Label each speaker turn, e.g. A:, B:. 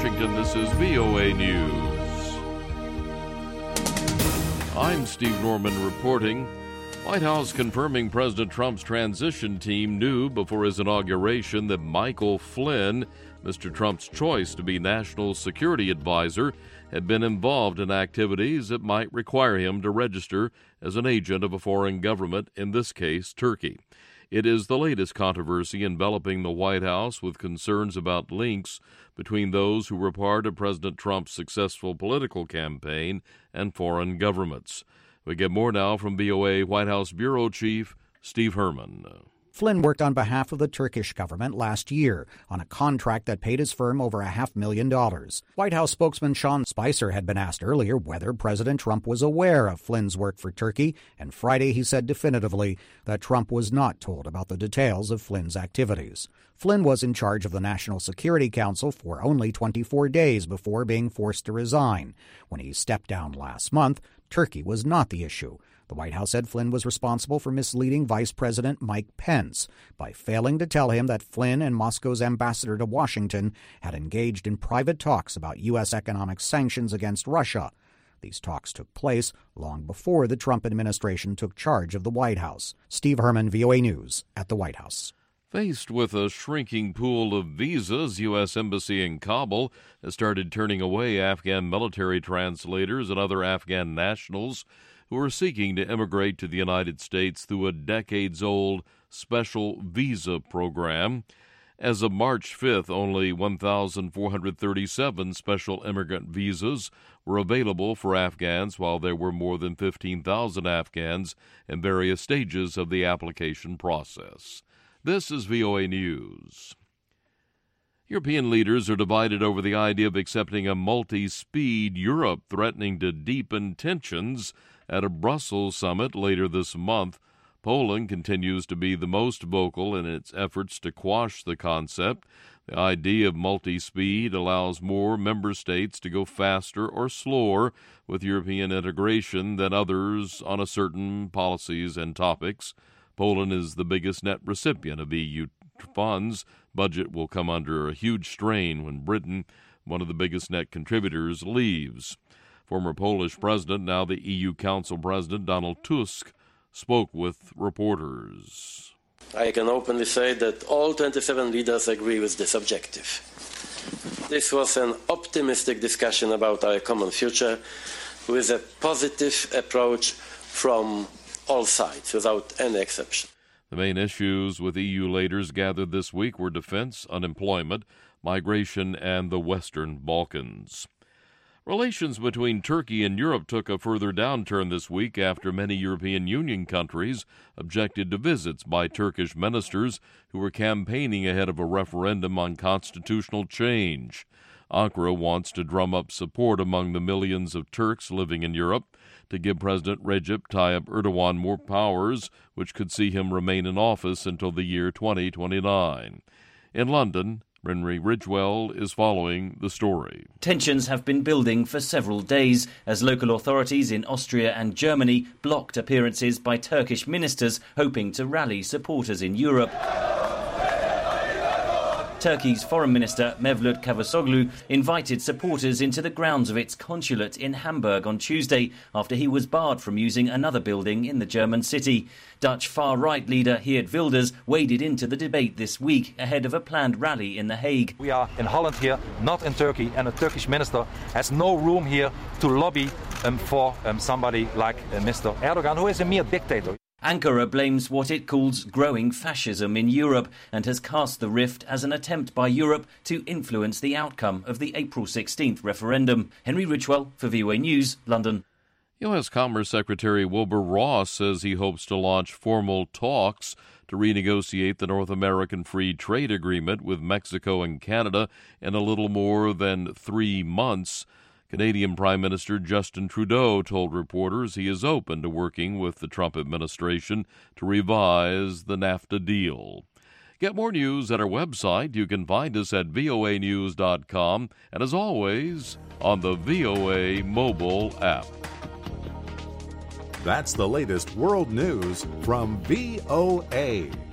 A: Washington, this is VOA News. I'm Steve Norman reporting. White House confirming President Trump's transition team knew before his inauguration that Michael Flynn, Mr. Trump's choice to be National Security Advisor, had been involved in activities that might require him to register as an agent of a foreign government, in this case, Turkey. It is the latest controversy enveloping the White House, with concerns about links between those who were part of President Trump's successful political campaign and foreign governments. We get more now from VOA White House Bureau Chief Steve Herman.
B: Flynn worked on behalf of the Turkish government last year on a contract that paid his firm over $500,000. White House spokesman Sean Spicer had been asked earlier whether President Trump was aware of Flynn's work for Turkey, and Friday he said definitively that Trump was not told about the details of Flynn's activities. Flynn was in charge of the National Security Council for only 24 days before being forced to resign. When he stepped down last month, Turkey was not the issue. The White House said Flynn was responsible for misleading Vice President Mike Pence by failing to tell him that Flynn and Moscow's ambassador to Washington had engaged in private talks about U.S. economic sanctions against Russia. These talks took place long before the Trump administration took charge of the White House. Steve Herman, VOA News, at the White House.
A: Faced with a shrinking pool of visas, U.S. Embassy in Kabul has started turning away Afghan military translators and other Afghan nationals who are seeking to immigrate to the United States through a decades-old special visa program. As of March 5th, only 1,437 special immigrant visas were available for Afghans, while there were more than 15,000 Afghans in various stages of the application process. This is VOA News. European leaders are divided over the idea of accepting a multi-speed Europe, threatening to deepen tensions at a Brussels summit later this month. Poland continues to be the most vocal in its efforts to quash the concept. The idea of multi-speed allows more member states to go faster or slower with European integration than others on a certain policies and topics. Poland is the biggest net recipient of EU funds. Budget will come under a huge strain when Britain, one of the biggest net contributors, leaves. Former Polish president, now the EU Council President, Donald Tusk, spoke with reporters.
C: I can openly say that all 27 leaders agree with this objective. This was an optimistic discussion about our common future with a positive approach from all sides, without any exception.
A: The main issues with EU leaders gathered this week were defense, unemployment, migration, and the Western Balkans. Relations between Turkey and Europe took a further downturn this week after many European Union countries objected to visits by Turkish ministers who were campaigning ahead of a referendum on constitutional change. Ankara wants to drum up support among the millions of Turks living in Europe to give President Recep Tayyip Erdogan more powers, which could see him remain in office until the year 2029. In London, Henry Ridgwell is following the story.
D: Tensions have been building for several days as local authorities in Austria and Germany blocked appearances by Turkish ministers hoping to rally supporters in Europe. Turkey's Foreign Minister Mevlut Cavusoglu invited supporters into the grounds of its consulate in Hamburg on Tuesday after he was barred from using another building in the German city. Dutch far-right leader Geert Wilders waded into the debate this week ahead of a planned rally in The Hague.
E: We are in Holland here, not in Turkey, and a Turkish minister has no room here to lobby for somebody like Mr. Erdogan, who is a mere dictator.
D: Ankara blames what it calls growing fascism in Europe and has cast the rift as an attempt by Europe to influence the outcome of the April 16th referendum. Henry Ridgwell for VOA News, London.
A: U.S. Commerce Secretary Wilbur Ross says he hopes to launch formal talks to renegotiate the North American Free Trade Agreement with Mexico and Canada in a little more than 3 months. Canadian Prime Minister Justin Trudeau told reporters he is open to working with the Trump administration to revise the NAFTA deal. Get more news at our website. You can find us at voanews.com and, as always, on the VOA mobile app.
F: That's the latest world news from VOA.